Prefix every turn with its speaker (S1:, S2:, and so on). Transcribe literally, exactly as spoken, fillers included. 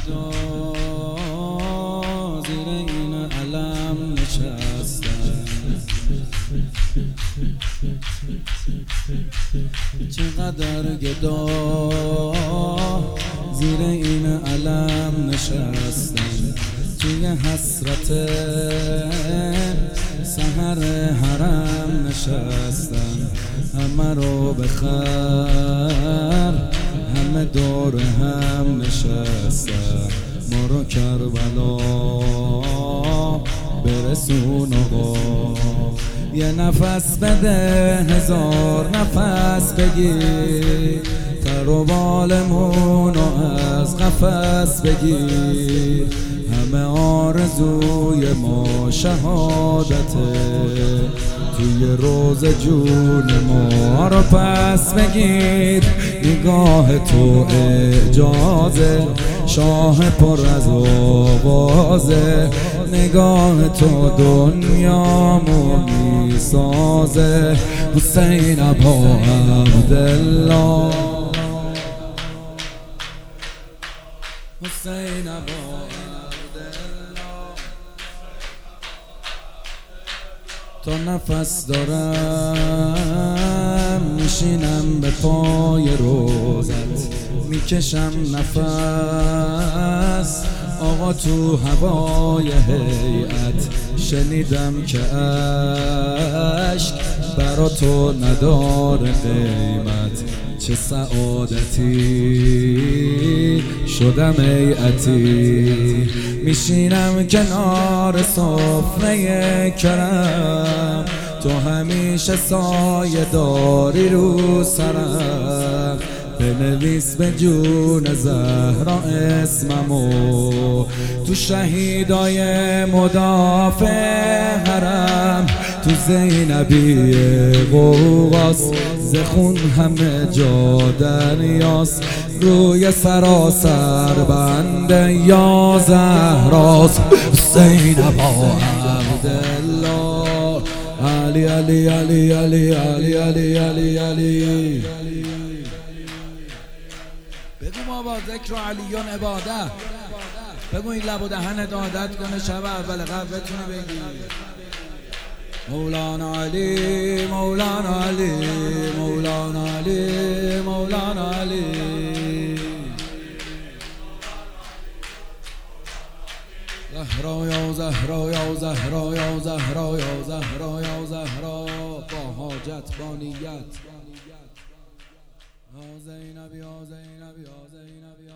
S1: گدا زیر این علم نشستن، چقدر گدا زیر این علم نشستن، توی حسرت سحر حرم نشستن، همه رو بخر همه دور هم نشستن، ما رو کربلا برسون آقا، یه نفس بده هزار نفس بگیر، تر و بالمونو از قفس بگیر، همه آرزوی ما شهادته، توی روز جون ما رو پس بگیر، نگاه تو اجازه شاه پر از آوازه، نگاه تو دنیامو میسازه، حسین ابا عبدالله، حسین ابا تا نفس دارم میشینم به پای روزت، میکشم نفس آقا تو هوای هیئت، شنیدم که عشق برا تو نداره قیمت، چه سعادتی شدم هیئتی، میشینم کنار سفره کرم، تو همیشه سایه داری رو سرم، بنویس به جون زهرا اسممو، تو شهیدای مدافع حرم، تو زینبی قوقاس زخون همه جا دریاست، روی سراسر بنده یا زهراست، حسین ابا عبدالله، علی علی علی علی علی علی علی علی. بگو ما با ذکر و علیون عباده، بگو این لب و دهنت عادت کنه شب اول قبل بتونی بگی مولانا علی مولانا علی مولانا علی مولانا علی. زهرا یا زهرا یا زهرا یا زهرا یا زهرا یا زهرا، با حاجت با نیت، یا زینب یا زینب یا زینب.